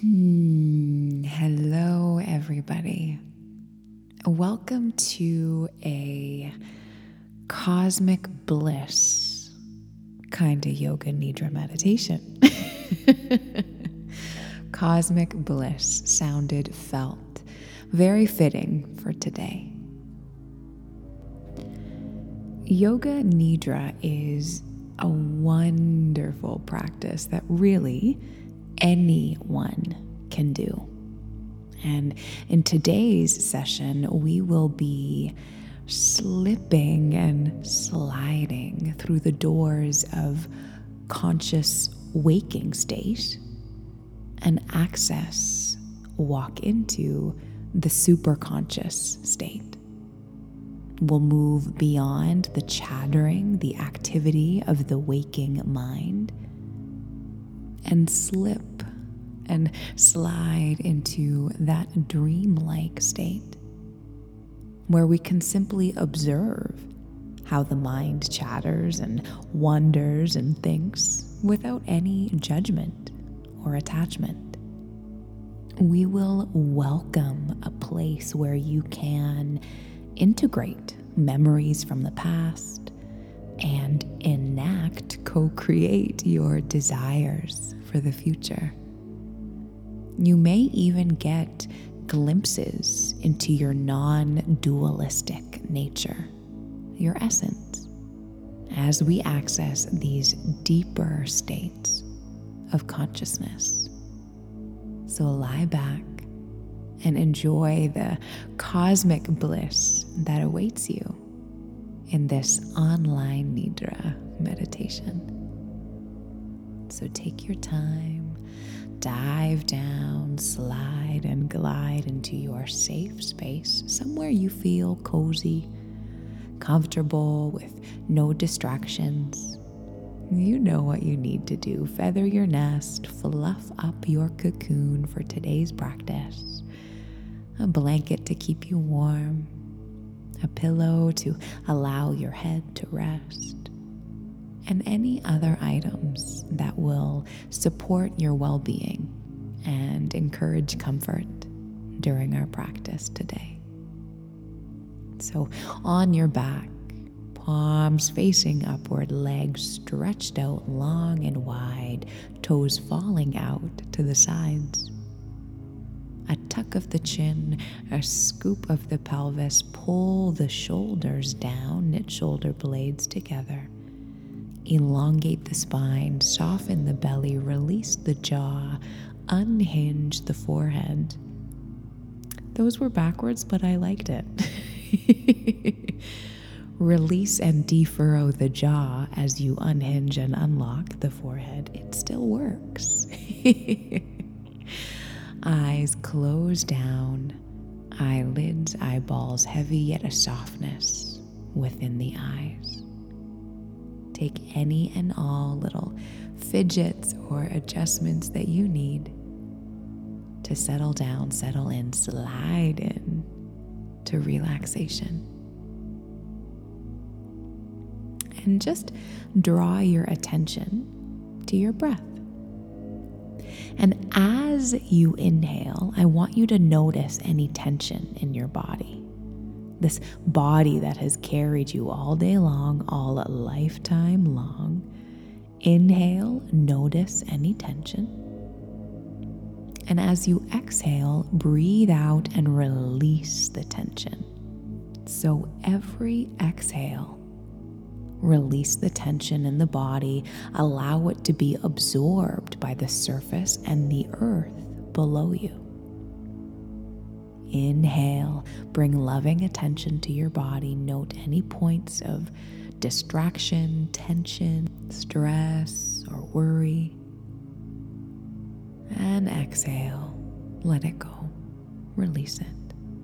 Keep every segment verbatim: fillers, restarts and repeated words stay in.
Hmm. Hello, everybody. Welcome to a cosmic bliss kind of yoga nidra meditation. Cosmic bliss sounded, felt very fitting for today. Yoga nidra is a wonderful practice that really anyone can do. And in today's session, we will be slipping and sliding through the doors of conscious waking state and access, walk into the superconscious state. We'll move beyond the chattering, the activity of the waking mind, and slip and slide into that dreamlike state where we can simply observe how the mind chatters and wonders and thinks without any judgment or attachment. We will welcome a place where you can integrate memories from the past and enact, co-create your desires for the future. You may even get glimpses into your non-dualistic nature, your essence, as we access these deeper states of consciousness. So lie back and enjoy the cosmic bliss that awaits you in this online nidra meditation. So take your time, dive down, slide and glide into your safe space, somewhere you feel cozy, comfortable with no distractions. You know what you need to do. Feather your nest, fluff up your cocoon for today's practice. A blanket to keep you warm, a pillow to allow your head to rest, and any other items that will support your well-being and encourage comfort during our practice today. So on your back, palms facing upward, legs stretched out long and wide, toes falling out to the sides. A tuck of the chin, a scoop of the pelvis, pull the shoulders down, knit shoulder blades together. Elongate the spine, soften the belly, release the jaw, unhinge the forehead. Those were backwards, but I liked it. Release and defurrow the jaw as you unhinge and unlock the forehead. It still works. Eyes closed down, eyelids, eyeballs heavy, yet a softness within the eyes. Take any and all little fidgets or adjustments that you need to settle down, settle in, slide in to relaxation. And just draw your attention to your breath. And as you inhale, I want you to notice any tension in your body. This body that has carried you all day long, all a lifetime long. Inhale, notice any tension. And as you exhale, breathe out and release the tension. So every exhale, release the tension in the body, allow it to be absorbed by the surface and the earth below you. Inhale, bring loving attention to your body. Note any points of distraction, tension, stress, or worry. And exhale, let it go, release it.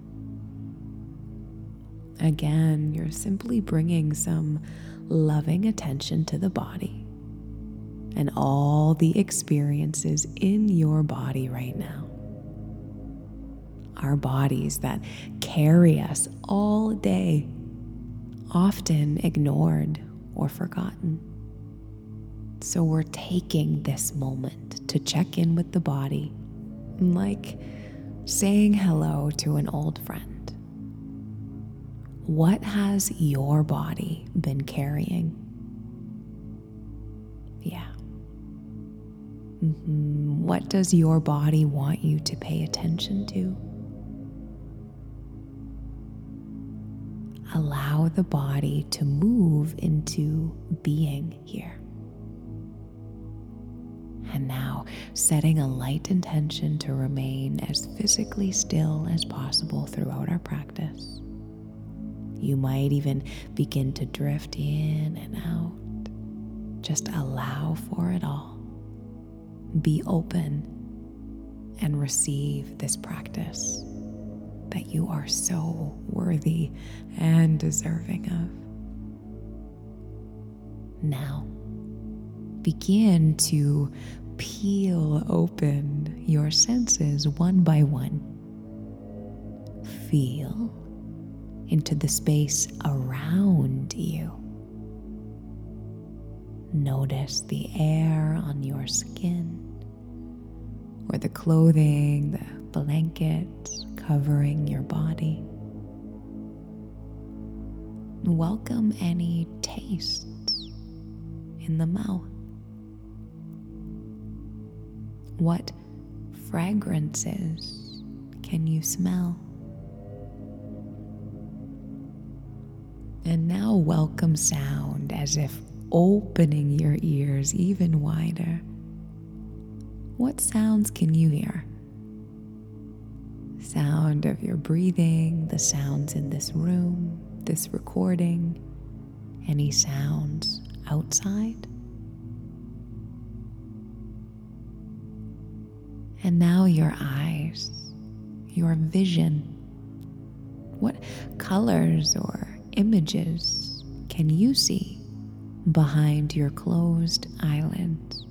Again, you're simply bringing some loving attention to the body and all the experiences in your body right now. Our bodies that carry us all day, often ignored or forgotten. So we're taking this moment to check in with the body like saying hello to an old friend. What has your body been carrying? Yeah. Mm-hmm. What does your body want you to pay attention to? Allow the body to move into being here. And now, setting a light intention to remain as physically still as possible throughout our practice. You might even begin to drift in and out. Just allow for it all. Be open and receive this practice that you are so worthy and deserving of. Now, begin to peel open your senses one by one. Feel into the space around you. Notice the air on your skin, or the clothing, the blankets covering your body. Welcome any tastes in the mouth. What fragrances can you smell? And now welcome sound as if opening your ears even wider. What sounds can you hear? Sound of your breathing, the sounds in this room, this recording, any sounds outside? And now your eyes, your vision. What colors or images can you see behind your closed eyelids?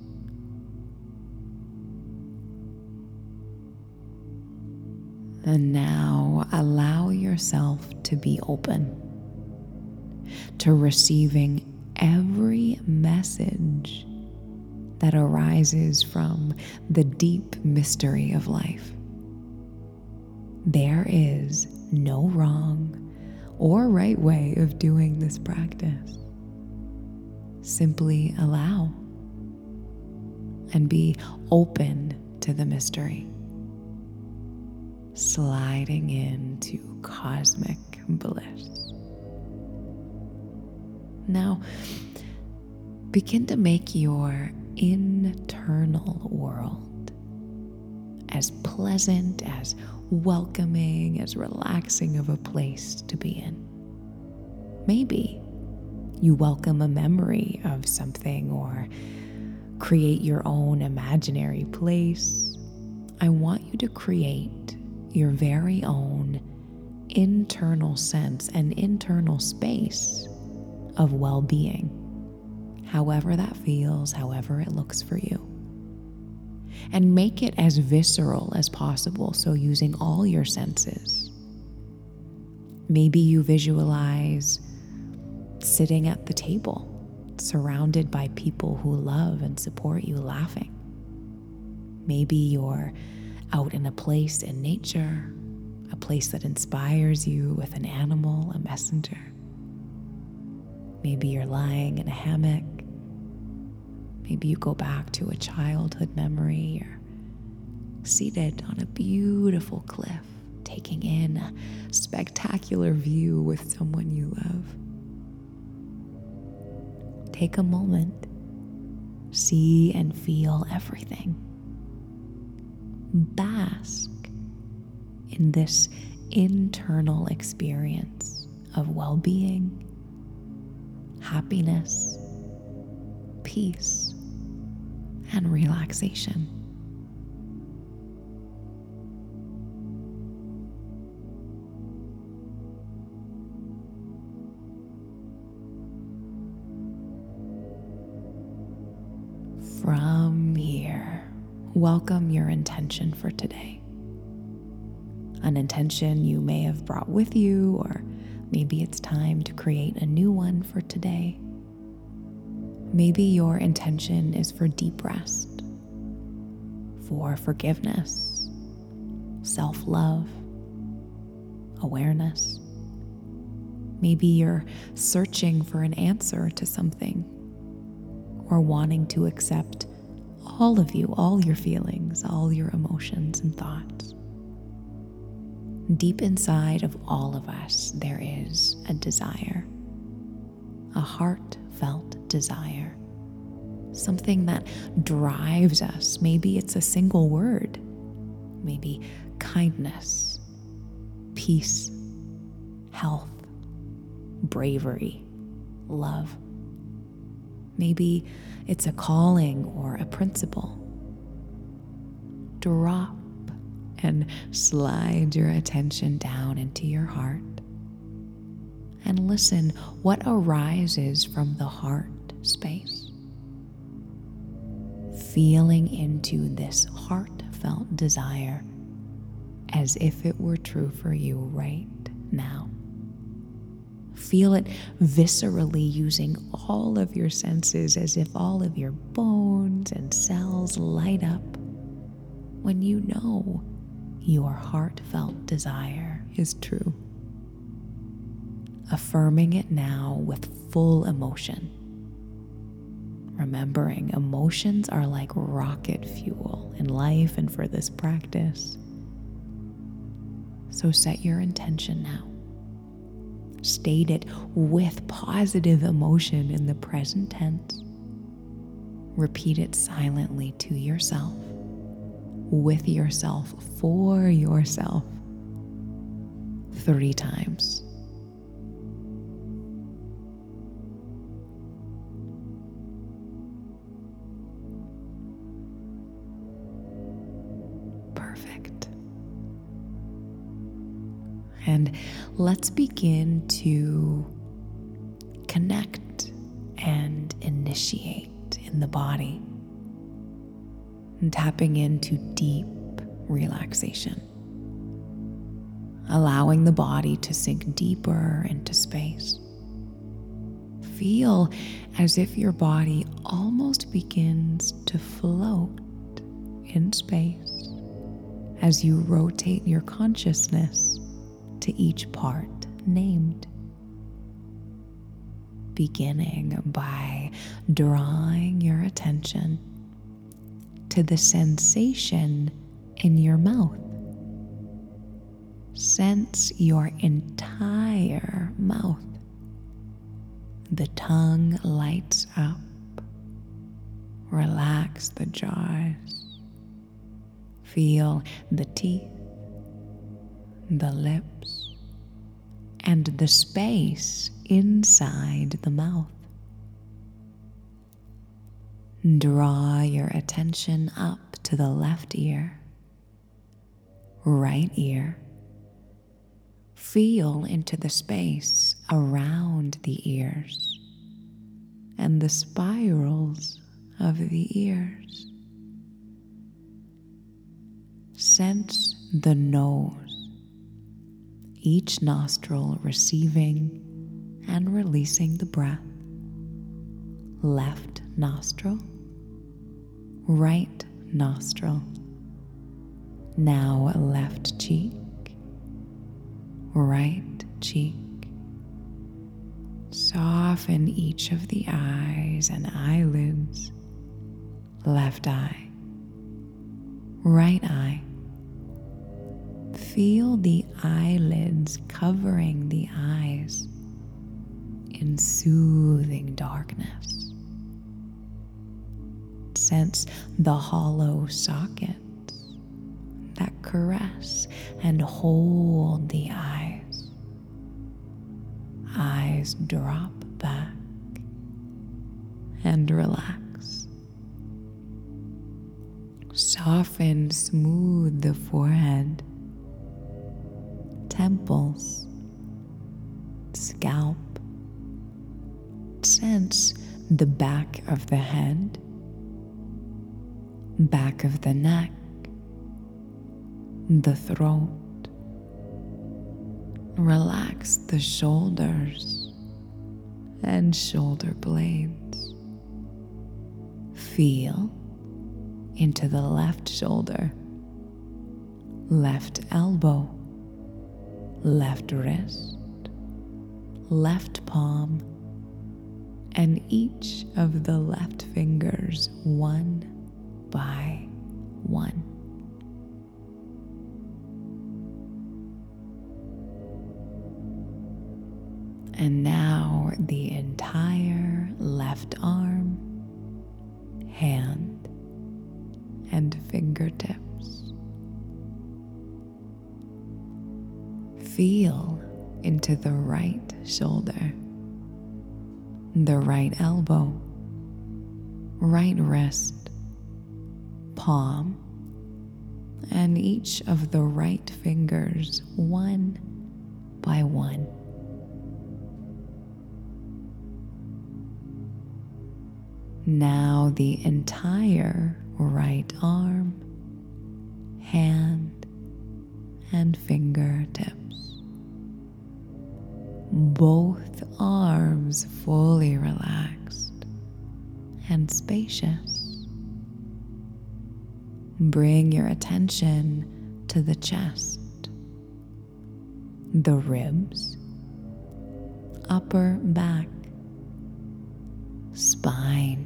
And now allow yourself to be open to receiving every message that arises from the deep mystery of life. There is no wrong or right way of doing this practice. Simply allow and be open to the mystery, sliding into cosmic bliss. Now, begin to make your internal world as pleasant, as welcoming, as relaxing of a place to be in. Maybe you welcome a memory of something or create your own imaginary place. I want you to create your very own internal sense and internal space of well-being, however that feels, however it looks for you. And make it as visceral as possible, so using all your senses. Maybe you visualize sitting at the table, surrounded by people who love and support you, laughing. Maybe you're out in a place in nature, a place that inspires you with an animal, a messenger. Maybe you're lying in a hammock. Maybe you go back to a childhood memory, or seated on a beautiful cliff, taking in a spectacular view with someone you love. Take a moment, see and feel everything. Bask in this internal experience of well-being, happiness, peace, and relaxation. From here, welcome your intention for today. An intention you may have brought with you, or maybe it's time to create a new one for today. Maybe your intention is for deep rest, for forgiveness, self-love, awareness. Maybe you're searching for an answer to something, or wanting to accept all of you, all your feelings, all your emotions and thoughts. Deep inside of all of us, there is a desire, a heartfelt desire, something that drives us. Maybe it's a single word, maybe kindness, peace, health, bravery, love. Maybe it's a calling or a principle. Drop and slide your attention down into your heart and listen what arises from the heart space. Feeling into this heartfelt desire as if it were true for you right now. Feel it viscerally using all of your senses as if all of your bones and cells light up when you know your heartfelt desire is true. Affirming it now with full emotion. Remembering emotions are like rocket fuel in life and for this practice. So set your intention now. State it with positive emotion in the present tense. Repeat it silently to yourself, with yourself, for yourself, three times. Perfect. And let's begin to connect and initiate in the body, and tapping into deep relaxation, allowing the body to sink deeper into space. Feel as if your body almost begins to float in space as you rotate your consciousness to each part named. Beginning by drawing your attention to the sensation in your mouth. Sense your entire mouth. The tongue lights up. Relax the jaws. Feel the teeth, the lips, and the space inside the mouth. Draw your attention up to the left ear, right ear. Feel into the space around the ears and the spirals of the ears. Sense the nose, each nostril receiving and releasing the breath. Left nostril, right nostril. Now left cheek, right cheek. Soften each of the eyes and eyelids. Left eye, right eye. Feel the eyelids covering the eyes in soothing darkness. Sense the hollow sockets that caress and hold the eyes. Eyes drop back and relax. Soften, smooth the forehead, temples, scalp. Sense the back of the head, back of the neck, the throat. Relax the shoulders and shoulder blades. Feel into the left shoulder, left elbow, left wrist, left palm, and each of the left fingers one by one. And now the entire left arm, hand, and fingertips. Feel into the right shoulder, the right elbow, right wrist, palm, and each of the right fingers one by one. Now the entire right arm, hand, and fingertips. Both arms fully relaxed and spacious. Bring your attention to the chest, the ribs, upper back, spine,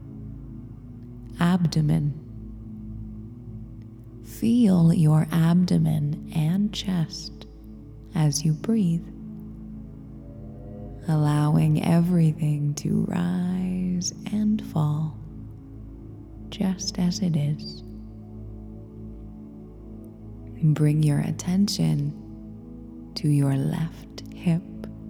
abdomen. Feel your abdomen and chest as you breathe, allowing everything to rise and fall just as it is. Bring your attention to your left hip,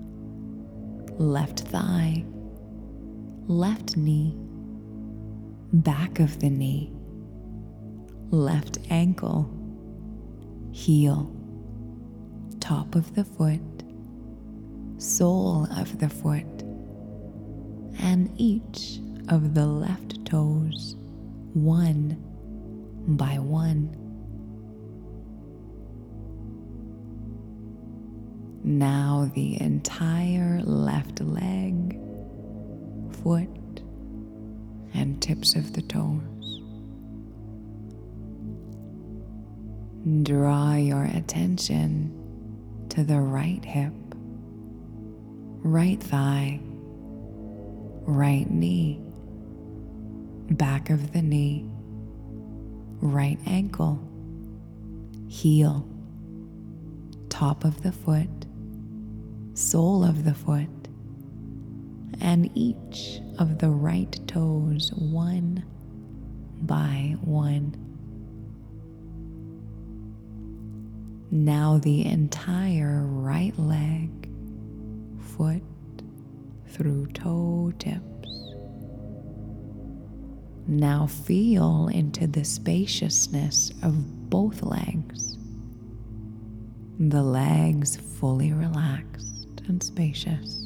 left thigh, left knee, back of the knee, left ankle, heel, top of the foot, sole of the foot, and each of the left toes, one by one. Now the entire left leg, foot, and tips of the toes. Draw your attention to the right hip, right thigh, right knee, back of the knee, right ankle, heel, top of the foot, sole of the foot, and each of the right toes one by one. Now the entire right leg, foot through toe tips. Now feel into the spaciousness of both legs, the legs fully relaxed and spacious.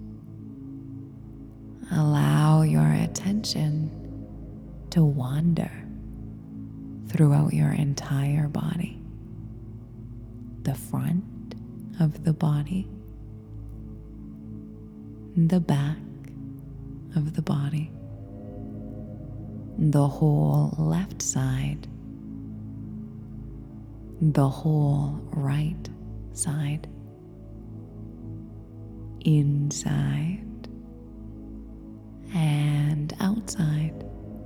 Allow your attention to wander throughout your entire body, the front of the body, the back of the body, the whole left side, the whole right side, inside and outside.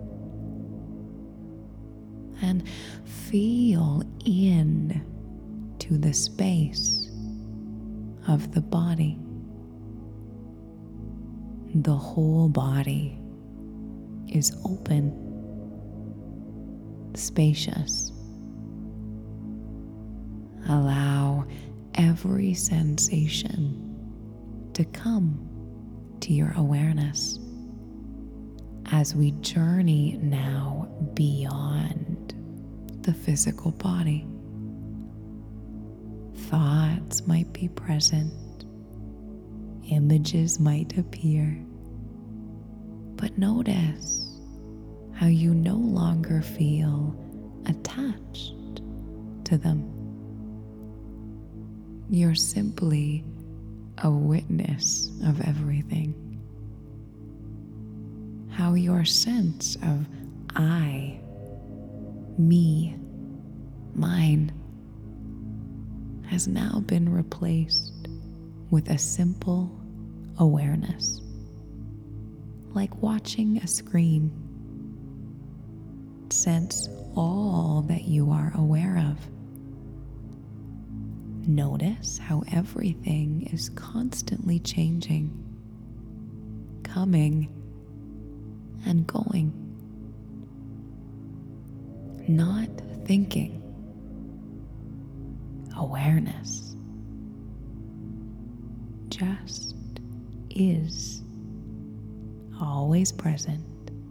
And feel in to the space of the body. The whole body is open, spacious. Allow every sensation to come to your awareness as we journey now beyond the physical body. Thoughts might be present, images might appear, but notice how you no longer feel attached to them. You're simply a witness of everything. How your sense of I, me, mine has now been replaced with a simple awareness, like watching a screen. Sense all that you are aware of. Notice how everything is constantly changing, coming and going. Not thinking. Awareness. Just is. Always present.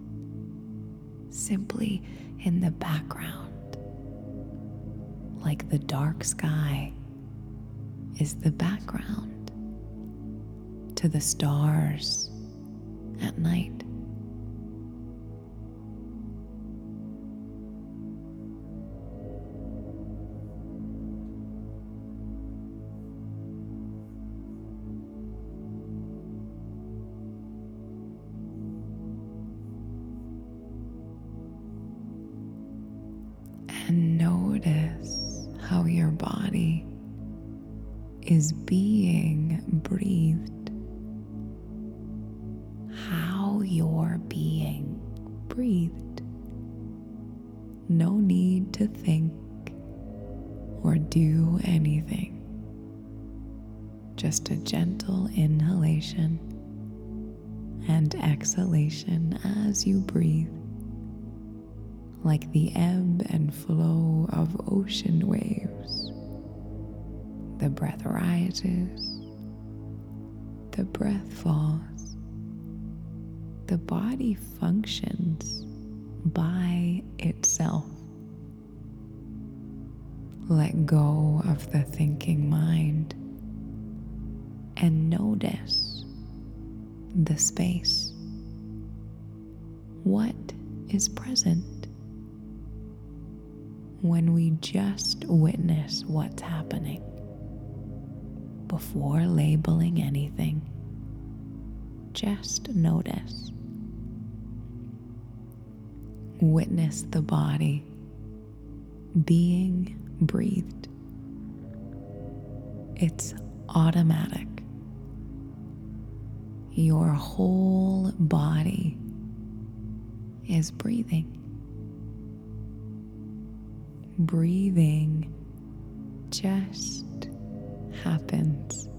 Simply in the background. Like the dark sky is the background to the stars at night. And notice how your body is being breathed. How you're being breathed. No need to think or do anything. Just a gentle inhalation and exhalation as you breathe. Like the ebb and flow of ocean waves. The breath rises, the breath falls. The body functions by itself. Let go of the thinking mind and notice the space. What is present? When we just witness what's happening before labeling anything, just notice. Witness the body being breathed. It's automatic. Your whole body is breathing. Breathing just happens.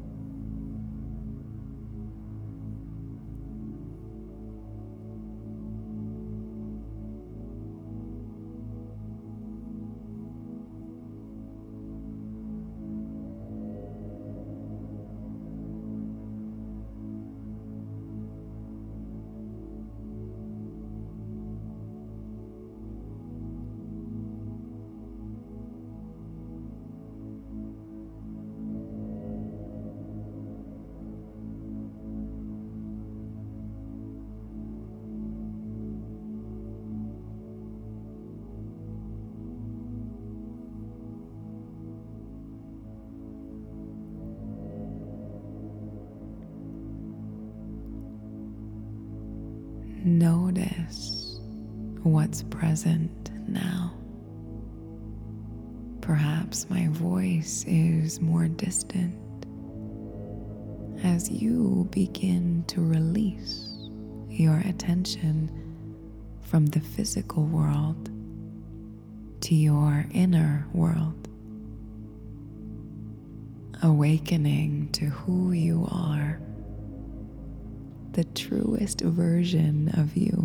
Notice what's present now. Perhaps my voice is more distant as you begin to release your attention from the physical world to your inner world, awakening to who you are. The truest version of you,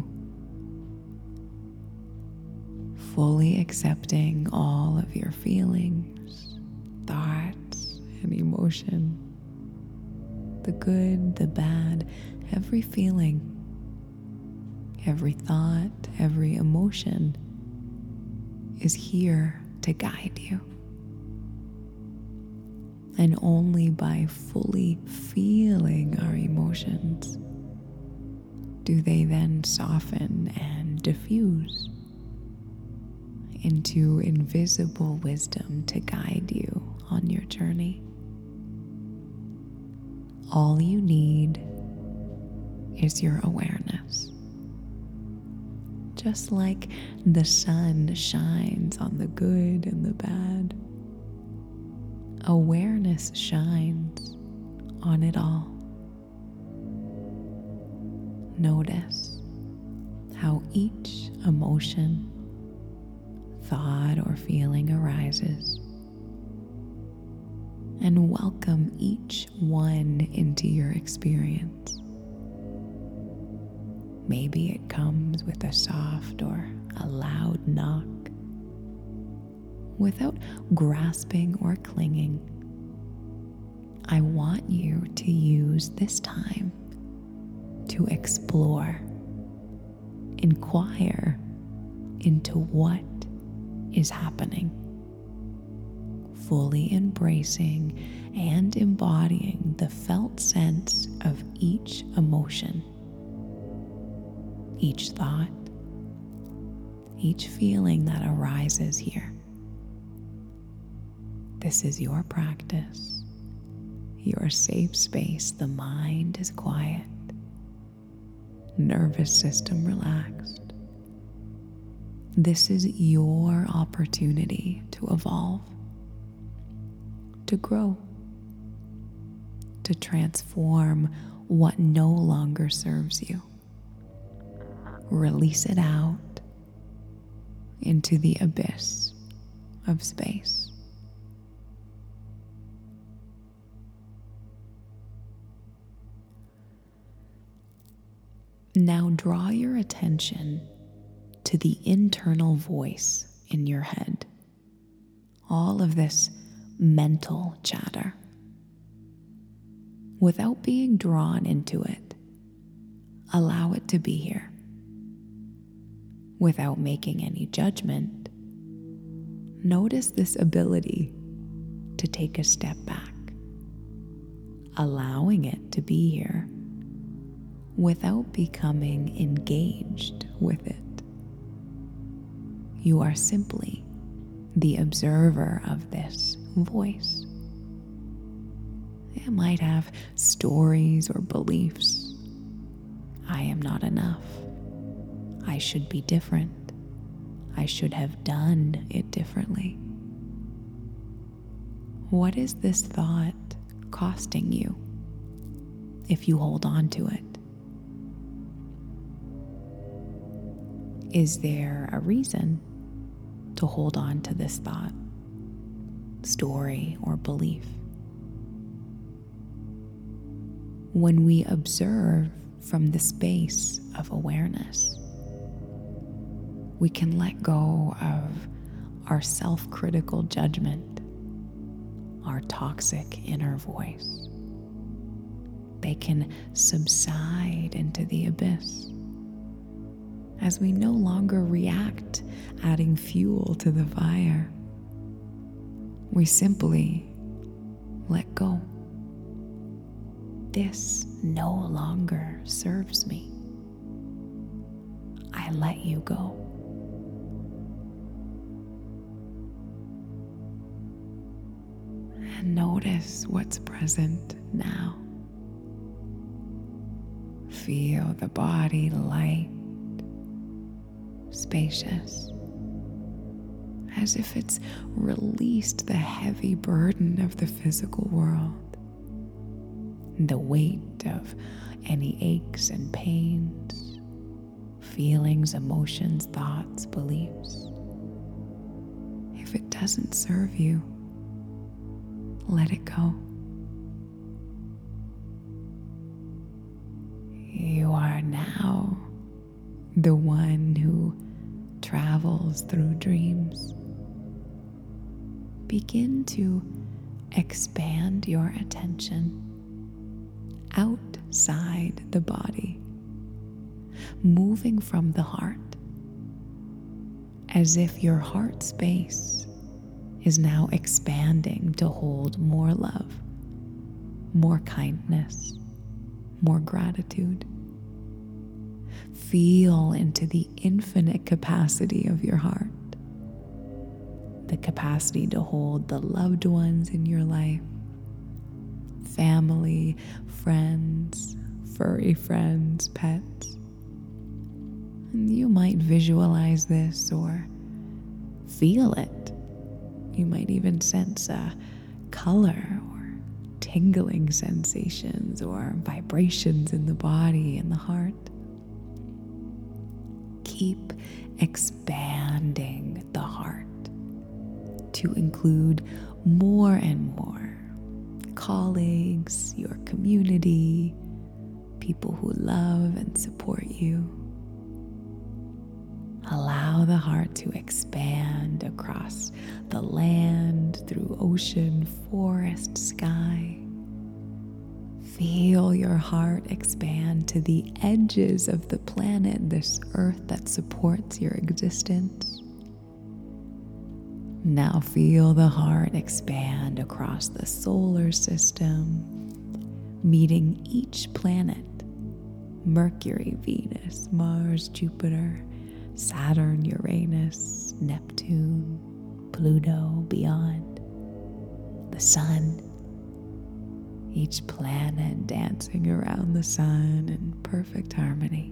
fully accepting all of your feelings, thoughts, and emotion, the good, the bad, every feeling, every thought, every emotion is here to guide you. And only by fully feeling our emotions do they then soften and diffuse into invisible wisdom to guide you on your journey. All you need is your awareness. Just like the sun shines on the good and the bad, awareness shines on it all. Notice how each emotion, thought, or feeling arises, and welcome each one into your experience. Maybe it comes with a soft or a loud knock. Without grasping or clinging, I want you to use this time to explore, inquire into what is happening, fully embracing and embodying the felt sense of each emotion, each thought, each feeling that arises here. This is your practice, your safe space. The mind is quiet, nervous system relaxed. This is your opportunity to evolve, to grow, to transform what no longer serves you. Release it out into the abyss of space. Now draw your attention to the internal voice in your head. All of this mental chatter. Without being drawn into it, allow it to be here. Without making any judgment, notice this ability to take a step back, allowing it to be here without becoming engaged with it. You are simply the observer of this voice. It might have stories or beliefs. I am not enough. I should be different. I should have done it differently. What is this thought costing you if you hold on to it? Is there a reason to hold on to this thought, story, or belief? When we observe from the space of awareness, we can let go of our self-critical judgment, our toxic inner voice. They can subside into the abyss as we no longer react, adding fuel to the fire. We simply let go. This no longer serves me. I let you go. And notice what's present now. Feel the body light, spacious, as if it's released the heavy burden of the physical world, the weight of any aches and pains, feelings, emotions, thoughts, beliefs. If it doesn't serve you, let it go. You are now the one who travels through dreams. Begin to expand your attention outside the body, moving from the heart, as if your heart space is now expanding to hold more love, more kindness, more gratitude. Feel into the infinite capacity of your heart, the capacity to hold the loved ones in your life, family, friends, furry friends, pets. And you might visualize this or feel it. You might even sense a color or tingling sensations or vibrations in the body and the heart. Keep expanding the heart to include more and more colleagues, your community, people who love and support you. Allow the heart to expand across the land, through ocean, forest, sky. Feel your heart expand to the edges of the planet, this earth that supports your existence. Now feel the heart expand across the solar system, meeting each planet: Mercury, Venus, Mars, Jupiter, Saturn, Uranus, Neptune, Pluto, beyond, the sun. Each planet dancing around the sun in perfect harmony.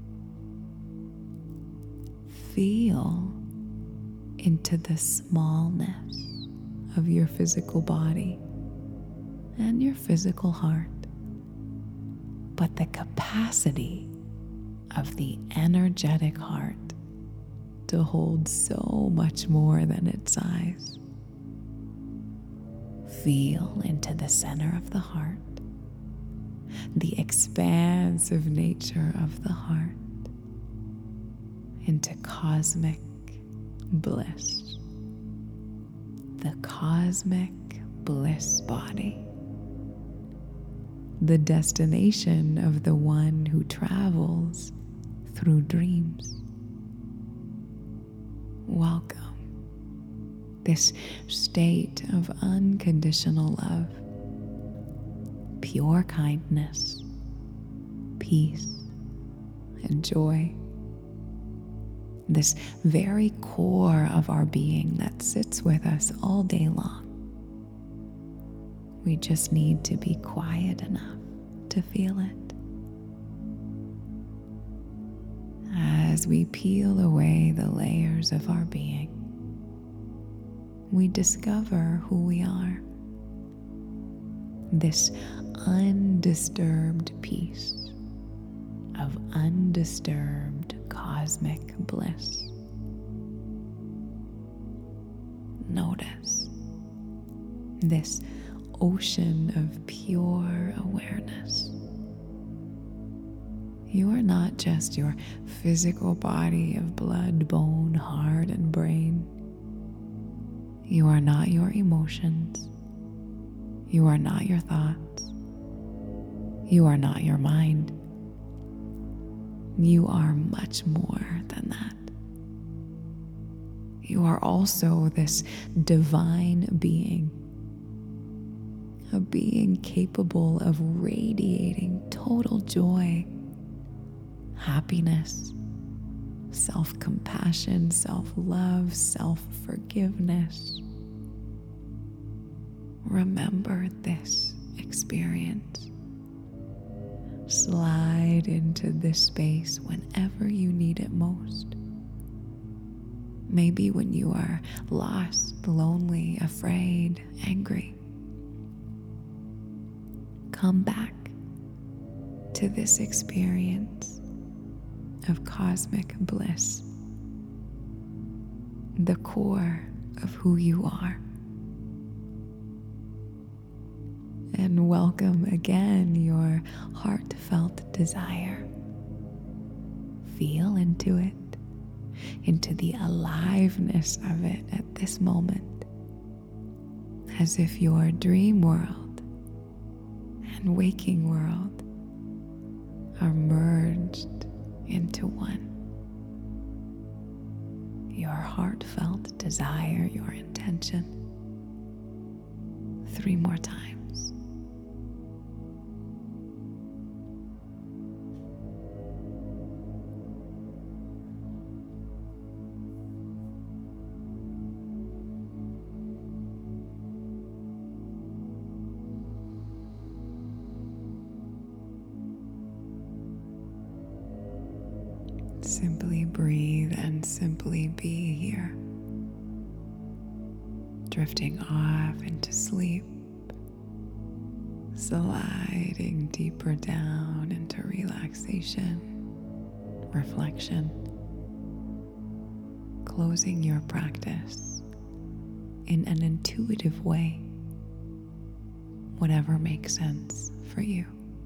Feel into the smallness of your physical body and your physical heart, but the capacity of the energetic heart to hold so much more than its size. Feel into the center of the heart, the expansive nature of the heart, into cosmic bliss, the cosmic bliss body, the destination of the one who travels through dreams. Welcome this state of unconditional love, pure kindness, peace, and joy. This very core of our being that sits with us all day long. We just need to be quiet enough to feel it. As we peel away the layers of our being, we discover who we are. This undisturbed peace of undisturbed cosmic bliss. Notice this ocean of pure awareness. You are not just your physical body of blood, bone, heart, and brain. You are not your emotions. You are not your thoughts. You are not your mind. You are much more than that. You are also this divine being, a being capable of radiating total joy, happiness, self-compassion, self-love, self-forgiveness. Remember this experience. Slide into this space whenever you need it most. Maybe when you are lost, lonely, afraid, angry. Come back to this experience of cosmic bliss, the core of who you are. And welcome again your heartfelt desire. Feel into it, into the aliveness of it at this moment, as if your dream world and waking world are merged into one. Your heartfelt desire, your intention. Three more times. Simply breathe and simply be here. drifting off into sleep, sliding deeper down into relaxation, reflection, closing your practice in an intuitive way, whatever makes sense for you.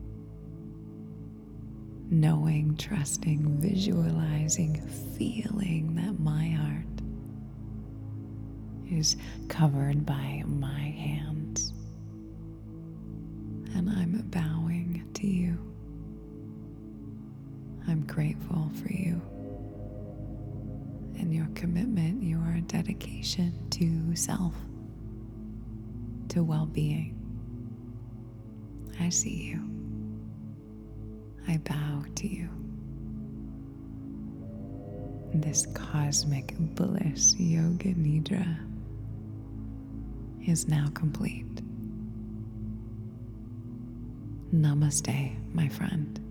Knowing, trusting, visualizing, feeling that my heart is covered by my hands, and I'm bowing to you. I'm grateful for you and your commitment, your dedication to self, to well-being. I see you. I bow to you. This cosmic bliss yoga nidra is now complete. Namaste, my friend.